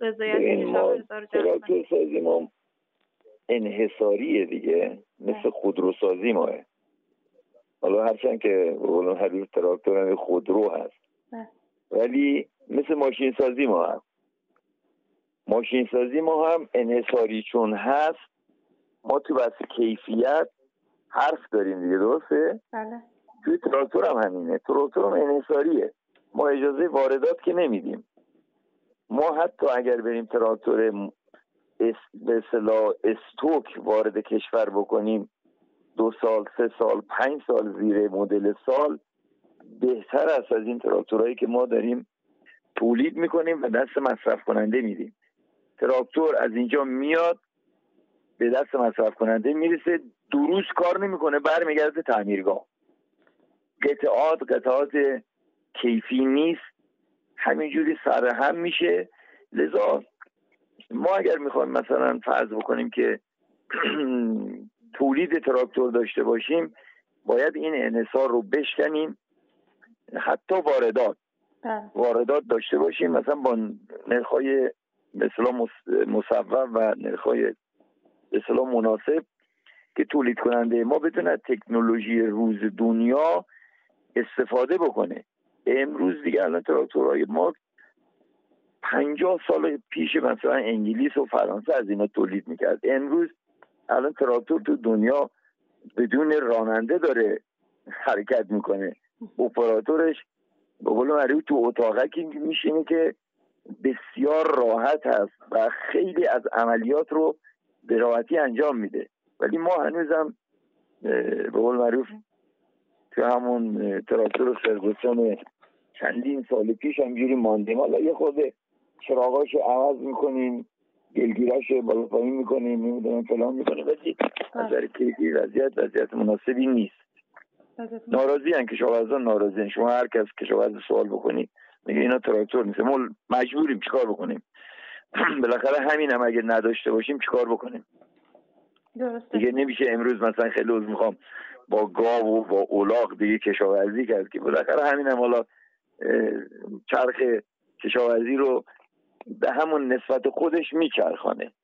رضایت کشاورزا تراکتور سازی ما انحصاریه دیگه، مثل خودروسازی ماه. حالا هرچند که اون حدیث تراکتور هم خودرو هست ولی مثل ماشین سازی ما هست. ماشین سازی ما هم انحصاری چون هست، ما تو بحث کیفیت حرف داریم دیگه، درسته؟ بله. توی تراکتور هم همینه، تراکتور هم انحصاریه، ما اجازه واردات که نمیدیم. ما حتی اگر بریم تراکتور به اصطلاح استوک وارد کشور بکنیم 2 سال 3 سال 5 سال زیر مدل سال، بهتر است از این تراکتورهایی که ما داریم تولید میکنیم و دست مصرف کننده میدیم. تراکتور از اینجا میاد به دست مصرف کننده میرسه، 2 روز کار نمیکنه، برمیگرده تعمیرگاه. قطعات کیفی نیست، همینجوری سر هم میشه. لذا ما اگر میخوایم مثلا فرض بکنیم که تولید تراکتور داشته باشیم، باید این انحصار رو بشکنیم. حتی واردات داشته باشیم، مثلا با نرخ‌های مثلا مصوب و نرخ‌های مثلا مناسب که تولید کننده ما بتونه تکنولوژی روز دنیا استفاده بکنه. امروز دیگه الان تراکتورهای ما 50 سال پیش مثلا انگلیس و فرانسه از اینا تولید میکرد. امروز الان تراکتور تو دنیا بدون راننده داره حرکت میکنه، اپراتورش به قول معروف تو اتاقکی میشینه که بسیار راحت هست و خیلی از عملیات رو به راحتی انجام میده. ولی ما هنوزم به قول معروف تو همون تراکتور فرگوسن چندین سال پیش همجوری ماندیم. حالا یه خود چراغاشو عوض میکنیم، گلگیراشو بالا پایین میکنیم، نمیدونم فلان میکنیم، ولی از نظر کیفی وضعیت مناسبی نیست. ناراضی هن کشاورزان، ناراضی هن. شما هر کس کشاورز سوال بکنی میگه اینا تراکتور نیست، ما مجبوریم چیکار بکنیم؟ بالاخره همین هم اگه نداشته باشیم چیکار بکنیم؟ درسته. دیگه نمیشه امروز مثلا خیلی روز میخوام با گاو و با الاغ دیگه کشاورزی کرد که بالاخره همین هم حالا چرخ کشاورزی رو به همون نسبت خودش میچرخانه.